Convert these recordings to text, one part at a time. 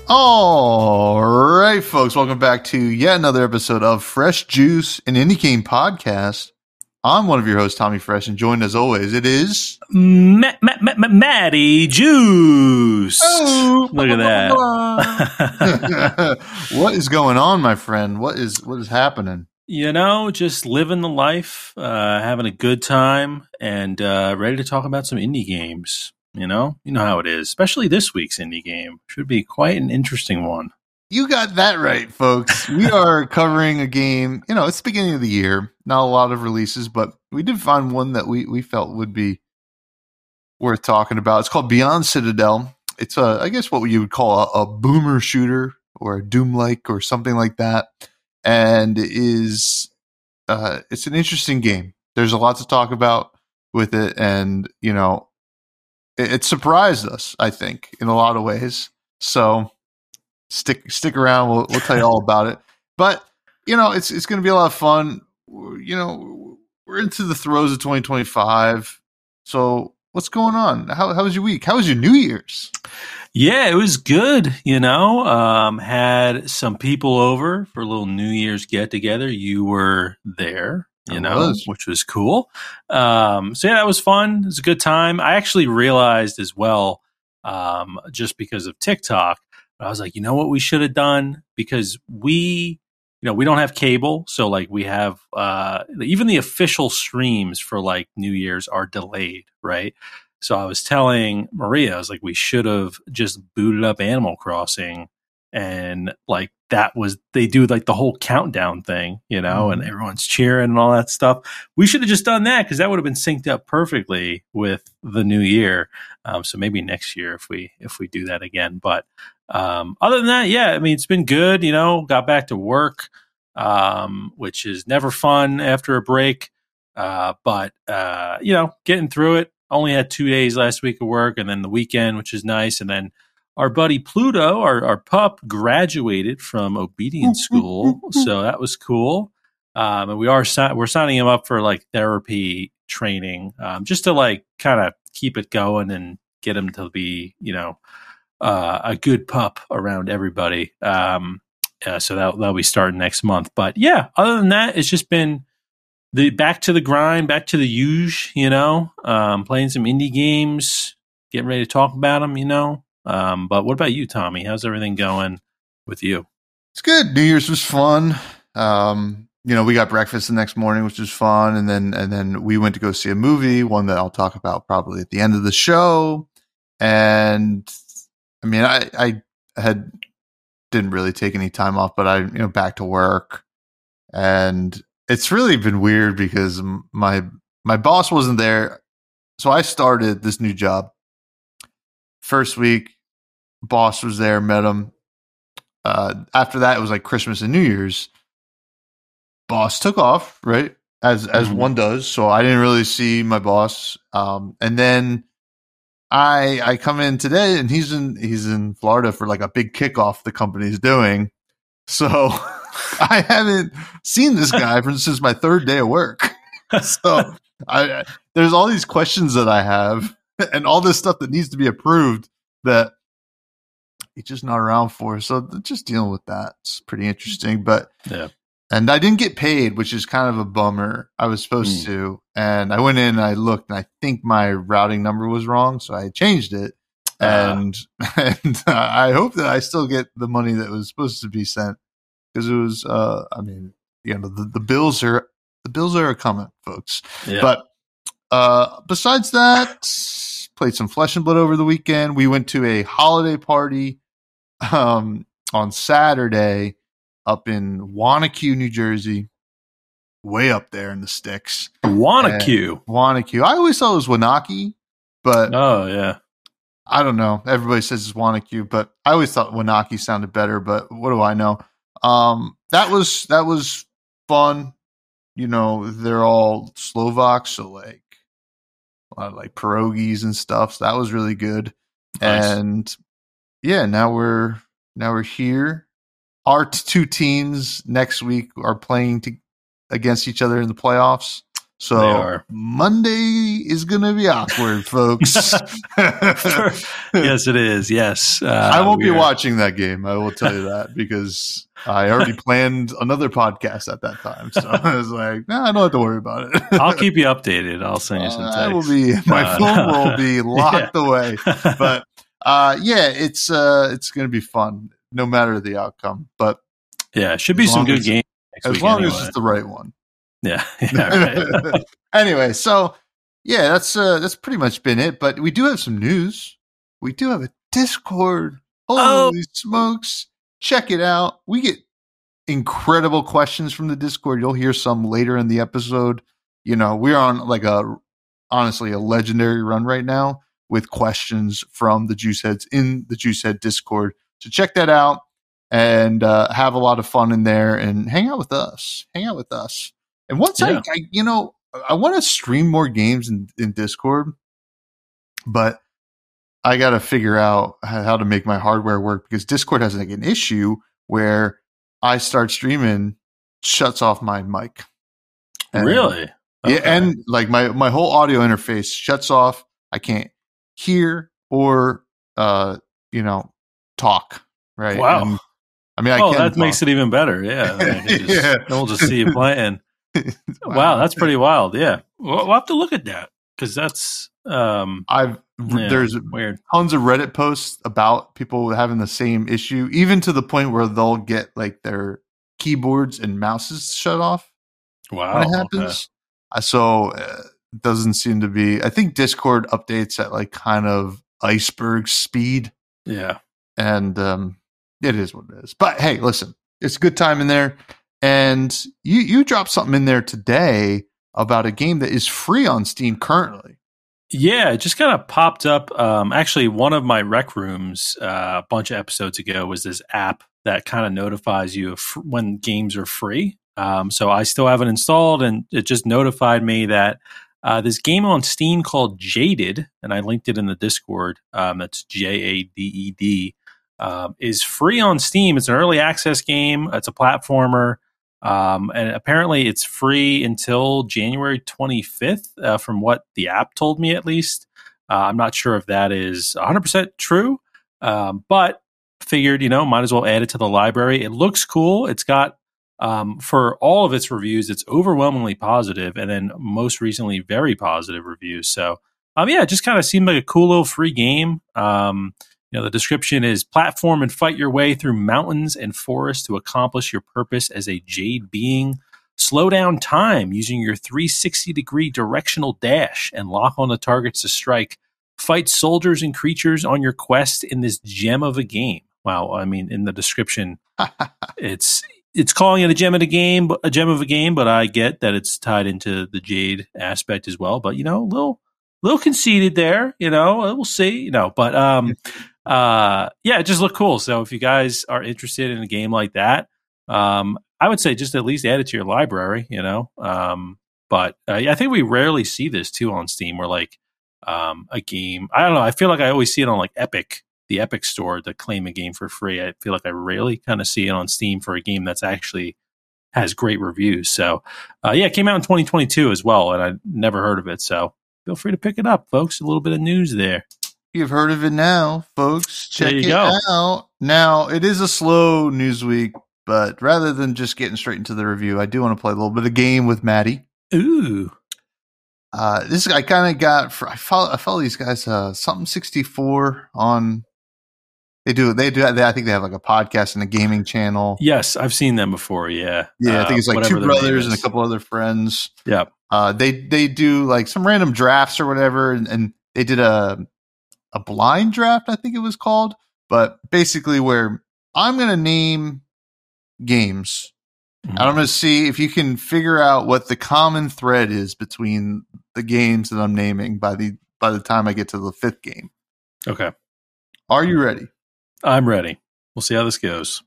All right, folks, welcome back to yet another episode of Fresh Juice, an Indie Game podcast. I'm one of your hosts, Tommy Fresh, and joined as always, it is Matty Juice. Oh, look at that! What is going on, my friend? What is happening? You know, just living the life, having a good time, and ready to talk about some indie games. You know how it is, especially this week's indie game. Should be quite an interesting one. You got that right, folks. We are covering a game, it's the beginning of the year. Not a lot of releases, but we did find one that we felt would be worth talking about. It's called Beyond Citadel. It's I guess what you would call a boomer shooter or a Doom-like or something like that. And it's an interesting game. There's a lot to talk about with it, and it surprised us, I think, in a lot of ways. So stick around. We'll tell you all about it. But it's going to be a lot of fun. We're into the throes of 2025. So what's going on? How was your week? How was your New Year's? Yeah, it was good. Had some people over for a little New Year's get together. You were there. Which was cool. So yeah, that was fun. It was a good time. I actually realized as well, just because of TikTok, I was like, you know what we should have done? Because we don't have cable. So like we have, even the official streams for like New Year's are delayed. Right. So I was telling Maria, I was like, we should have just booted up Animal Crossing. And like they do like the whole countdown thing, and everyone's cheering and all that stuff. We should have just done that because that would have been synced up perfectly with the new year. So maybe next year if we do that again. But other than that, yeah, I mean, it's been good. Got back to work, which is never fun after a break. But getting through it. Only had 2 days last week of work, and then the weekend, which is nice, and then. Our buddy Pluto, our pup, graduated from obedience school, so that was cool. And we're signing him up for like therapy training, just to like kind of keep it going and get him to be, a good pup around everybody. So that'll be starting next month. But yeah, other than that, it's just been the back to the grind, back to the huge. Playing some indie games, getting ready to talk about them. But what about you, Tommy? How's everything going with you? It's good. New Year's was fun. We got breakfast the next morning, which was fun. And then we went to go see a movie, one that I'll talk about probably at the end of the show. And I mean, I didn't really take any time off, but I, back to work. And it's really been weird because my boss wasn't there. So I started this new job. First week, boss was there, met him. After that, it was like Christmas and New Year's. Boss took off, right? As one does. So I didn't really see my boss. And then I come in today, and he's in Florida for like a big kickoff the company's doing. So I haven't seen this guy since my third day of work. So there's all these questions that I have. And all this stuff that needs to be approved that he's just not around for. So just dealing with that. It's pretty interesting. But yeah. And I didn't get paid, which is kind of a bummer. I was supposed to. And I went in and I looked, and I think my routing number was wrong. So I changed it. And I hope that I still get the money that was supposed to be sent. Because it was, the bills are coming, folks. Yeah. But besides that, played some Flesh and Blood over the weekend. We went to a holiday party on Saturday up in Wanacue, New Jersey, way up there in the sticks. Wanacue. I always thought it was Wanaki, but oh yeah, I don't know. Everybody says it's Wanacue, but I always thought Wanaki sounded better. But what do I know? That was fun. They're all Slovak, so like a lot of like pierogies and stuff. So that was really good. Nice. And yeah, now we're here. Our two teams next week are playing against each other in the playoffs. So Monday is going to be awkward, folks. Yes, it is. Yes. I won't be watching that game. I will tell you that because I already planned another podcast at that time. So I was like, no, I don't have to worry about it. I'll keep you updated. I'll send you some texts. My phone will be locked away. But it's going to be fun no matter the outcome. But yeah, it should be some good games. As long as it's the right one. Yeah. Right. Anyway, so yeah, that's pretty much been it. But we do have some news. We do have a Discord. Holy smokes. Check it out. We get incredible questions from the Discord. You'll hear some later in the episode. You know, we're on honestly a legendary run right now with questions from the Juiceheads in the Juicehead Discord. So check that out and have a lot of fun in there and hang out with us. And once I want to stream more games in Discord, but I got to figure out how to make my hardware work because Discord has an issue where I start streaming, shuts off my mic. And, really? Okay. Yeah, and like my whole audio interface shuts off. I can't hear or talk. Right? Wow. And, I mean, I can that talk. Makes it even better. Yeah. We'll just see you playing. Wow, that's pretty wild. Yeah, we'll have to look at that because that's there's weird. Tons of Reddit posts about people having the same issue, even to the point where they'll get like their keyboards and mouses shut off. Wow, when it happens. Okay. So it doesn't seem to be. I think Discord updates at like kind of iceberg speed. Yeah, and it is what it is. But hey, listen, it's a good time in there. And you dropped something in there today about a game that is free on Steam currently. Yeah, it just kind of popped up. Actually, one of my rec rooms a bunch of episodes ago was this app that kind of notifies you when games are free. So I still have it installed, and it just notified me that this game on Steam called Jaded, and I linked it in the Discord. That's JADED, is free on Steam. It's an early access game. It's a platformer. And apparently it's free until January 25th, from what the app told me, at least. I'm not sure if that is 100% true, but figured, might as well add it to the library. It looks cool. It's got, for all of its reviews, it's overwhelmingly positive, and then most recently, very positive reviews. So, it just kind of seemed like a cool little free game. The description is platform and fight your way through mountains and forests to accomplish your purpose as a Jade being. Slow down time using your 360-degree directional dash and lock on the targets to strike. Fight soldiers and creatures on your quest in this gem of a game. Wow, I mean, in the description, it's calling it a gem of a game, but I get that it's tied into the Jade aspect as well. But little conceited there. We'll see. But. It just looked cool. So if you guys are interested in a game like that, I would say just at least add it to your library, but I think we rarely see this too on Steam where like, a game, I don't know. I feel like I always see it on like Epic, the Epic store to claim a game for free. I feel like I rarely kind of see it on Steam for a game that's actually has great reviews. So, it came out in 2022 as well, and I never heard of it. So feel free to pick it up, folks. A little bit of news there. You've heard of it now, folks. Check it out. Now, it is a slow news week, but rather than just getting straight into the review, I do want to play a little bit of game with Maddie. Ooh. This I kind of got. I follow these guys. Something 64 on. They do. I think they have like a podcast and a gaming channel. Yes, I've seen them before. Yeah. Yeah, I think it's like two brothers and a couple other friends. Yeah. They do like some random drafts or whatever, and they did a blind draft, I think it was called, but basically where I'm going to name games and I'm going to see if you can figure out what the common thread is between the games that I'm naming by the time I get to the fifth game. Okay. Are you ready? I'm ready. We'll see how this goes.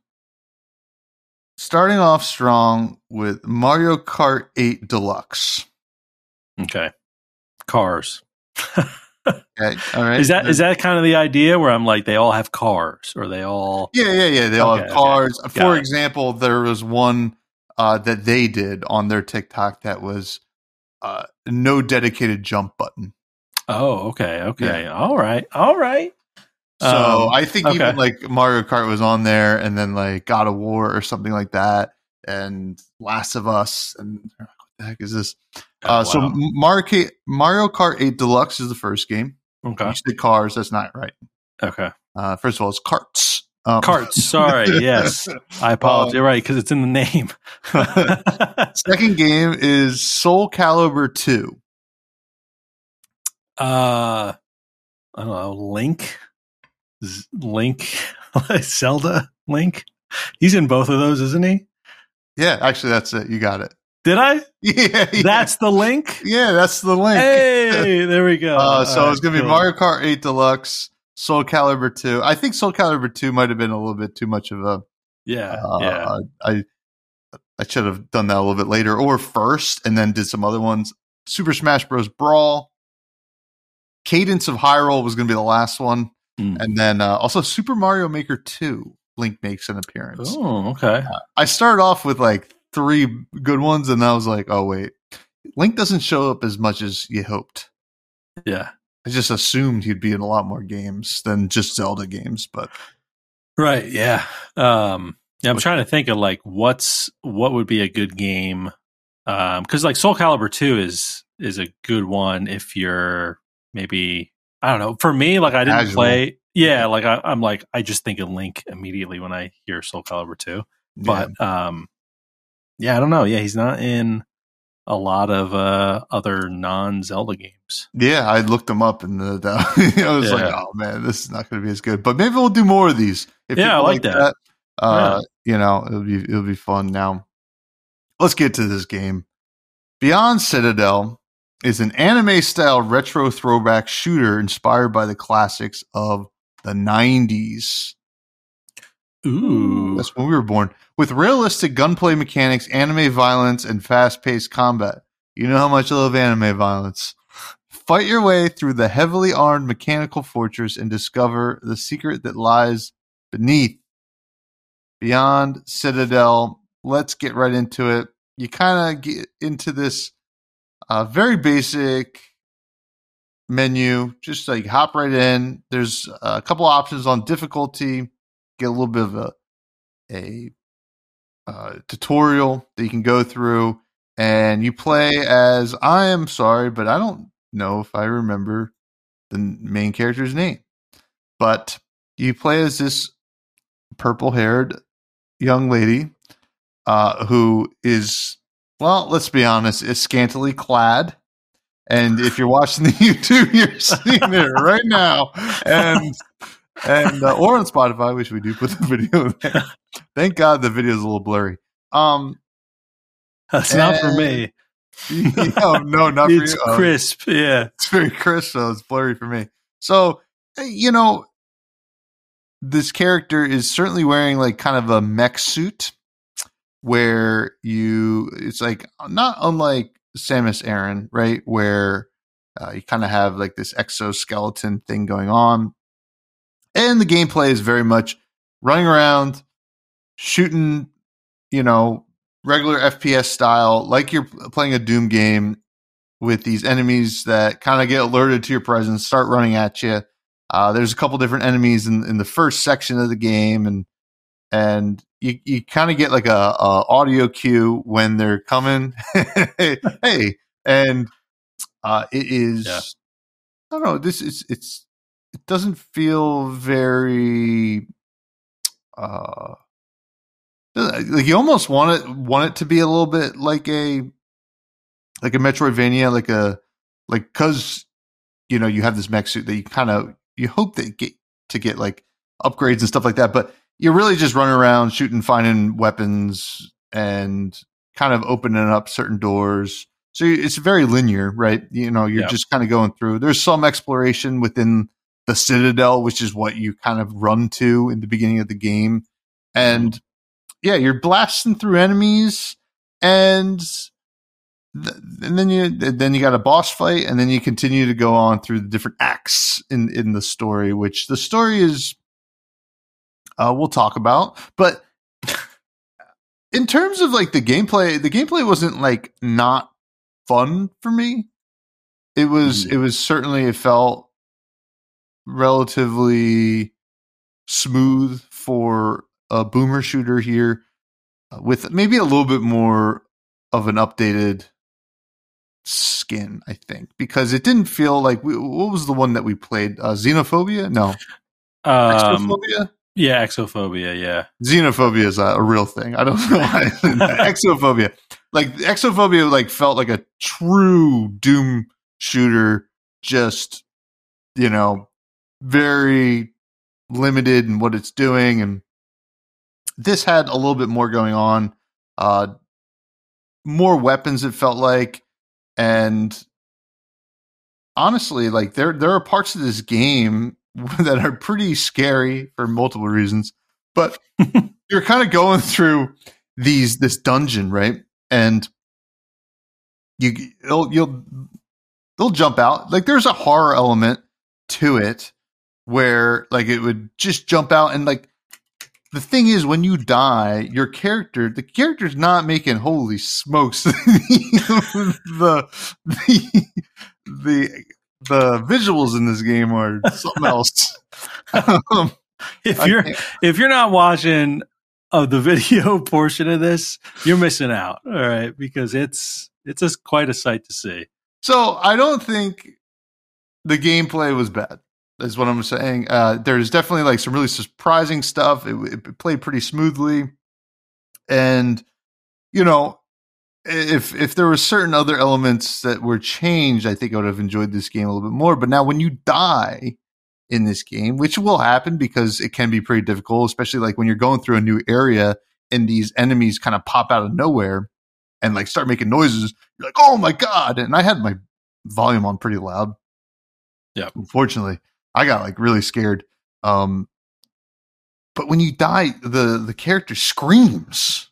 Starting off strong with Mario Kart 8 Deluxe. Okay. Cars. Okay, all right. Is that kind of the idea where I'm like they all have cars or they all they all have cars. Okay. For example, there was one that they did on their TikTok that was no dedicated jump button. Oh, okay. Yeah. All right. So I think even like Mario Kart was on there, and then like God of War or something like that, and Last of Us, and what the heck is this? So Mario Kart 8 Deluxe is the first game. Okay. You said cars. That's not right. Okay. First of all, it's karts. Karts. Sorry. Yes. I apologize. You're right, because it's in the name. Second game is Soul Calibur 2. I don't know. Link. Zelda? Link? He's in both of those, isn't he? Yeah, actually, that's it. You got it. Did I? Yeah. That's the Link? Yeah, that's the Link. Hey, there we go. So it's going to be Mario Kart 8 Deluxe, Soul Calibur 2. I think Soul Calibur 2 might have been a little bit too much of a... Yeah. I should have done that a little bit later or first and then did some other ones. Super Smash Bros. Brawl. Cadence of Hyrule was going to be the last one. And then also Super Mario Maker 2, Link makes an appearance. Oh, okay. I started off with like 3 good ones, and I was like, oh, wait. Link doesn't show up as much as you hoped. Yeah. I just assumed he'd be in a lot more games than just Zelda games, but... Right, yeah. I'm trying to think of like what would be a good game. Because like Soul Calibur 2 is a good one if you're maybe... I don't know. For me, like I didn't play. Yeah, like I'm like I just think of Link immediately when I hear Soul Calibur 2. But I don't know. Yeah, he's not in a lot of other non-Zelda games. Yeah, I looked them up and I was like, oh man, this is not going to be as good. But maybe we'll do more of these. If I like that. It'll be fun. Now, let's get to this game. Beyond Citadel is an anime-style retro throwback shooter inspired by the classics of the 90s. Ooh. That's when we were born. With realistic gunplay mechanics, anime violence, and fast-paced combat. You know how much I love anime violence. Fight your way through the heavily armed mechanical fortress and discover the secret that lies beneath. Beyond Citadel. Let's get right into it. You kind of get into this very basic menu. Just like hop right in. There's a couple options on difficulty. Get a little bit of a tutorial that you can go through, and you play as, I am sorry, but I don't know if I remember the main character's name. But you play as this purple-haired young lady who is, well, let's be honest, is scantily clad. And if you're watching the YouTube, you're seeing it right now. And or on Spotify, which we do put the video there. Thank God the video is a little blurry. That's not for me. No, not for you. It's crisp, yeah. It's very crisp, so it's blurry for me. So, this character is certainly wearing like kind of a mech suit where it's like not unlike Samus Aran, right? Where you kind of have like this exoskeleton thing going on. And the gameplay is very much running around, shooting, regular FPS style, like you're playing a Doom game with these enemies that kind of get alerted to your presence, start running at you. There's a couple different enemies in the first section of the game, and you kind of get like a audio cue when they're coming. hey, and it is. Yeah. I don't know. It doesn't feel very. Like you almost want it to be a little bit like a Metroidvania, because you have this mech suit that you hope that get like upgrades and stuff like that, but you're really just running around shooting, finding weapons, and kind of opening up certain doors. So it's very linear, right? You're just kind of going through. There's some exploration within the Citadel, which is what you kind of run to in the beginning of the game, and you're blasting through enemies, and then you got a boss fight, and then you continue to go on through the different acts in the story, which the story is we'll talk about. But in terms of like the gameplay wasn't like not fun for me. It was certainly, it felt relatively smooth for a boomer shooter here, with maybe a little bit more of an updated skin, I think, because it didn't feel like what was the one that we played? Xenophobia? No. Exophobia? Yeah, Exophobia, yeah. Xenophobia is a real thing. I don't know why. Exophobia. Like, Exophobia like felt like a true Doom shooter, just, you know, very limited in what it's doing, and this had a little bit more going on, more weapons, it felt like, and honestly, like there are parts of this game that are pretty scary for multiple reasons, but you're kind of going through this dungeon, right? And they'll jump out. Like, there's a horror element to it where like it would just jump out, and like the thing is, when you die, the character's not making holy smokes. the visuals in this game are something else. If you're not watching the video portion of this, you're missing out. All right, because it's just quite a sight to see. So I don't think the gameplay was bad, is what I'm saying. There's definitely like some really surprising stuff. It played pretty smoothly, and you know, if there were certain other elements that were changed, I think I would have enjoyed this game a little bit more. But now, when you die in this game, which will happen because it can be pretty difficult, especially like when you're going through a new area and these enemies kind of pop out of nowhere and like start making noises, you're like, oh my God. And I had my volume on pretty loud. Yeah. Unfortunately, I got like really scared. But when you die, the character screams.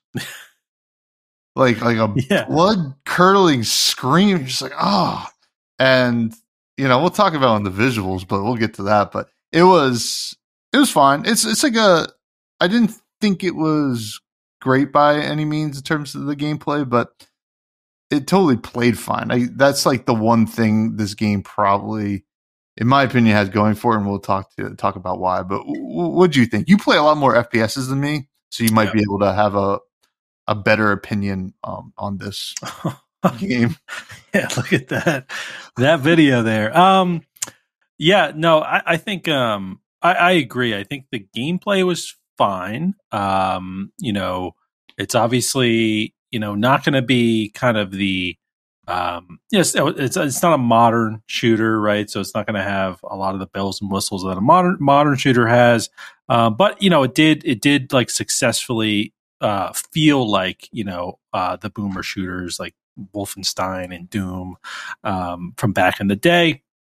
like a blood curdling scream. You're just like, oh. And you know, we'll talk about on the visuals, but we'll get to that. But it was fine. It's like I didn't think it was great by any means in terms of the gameplay, but it totally played fine. That's like the one thing this game probably, in my opinion, has going for it, and we'll talk about why. But what do you think? You play a lot more FPSs than me, so you might be able to have a better opinion on this game. Yeah, look at that video there. Yeah, no, I think I agree. I think the gameplay was fine. You know, it's obviously, you know, not going to be kind of the yes, it's not a modern shooter, right? So it's not going to have a lot of the bells and whistles that a modern shooter has. But you know, it did like successfully feel like, you know, the boomer shooters like Wolfenstein and Doom from back in the day.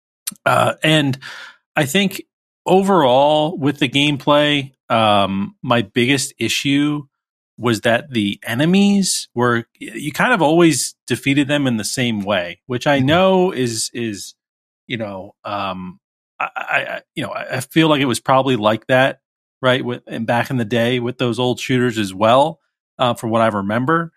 And I think overall with the gameplay, my biggest issue was that the enemies were, you kind of always defeated them in the same way, which I know is, you know, I feel like it was probably like that, right? And back in the day with those old shooters as well, from what I remember.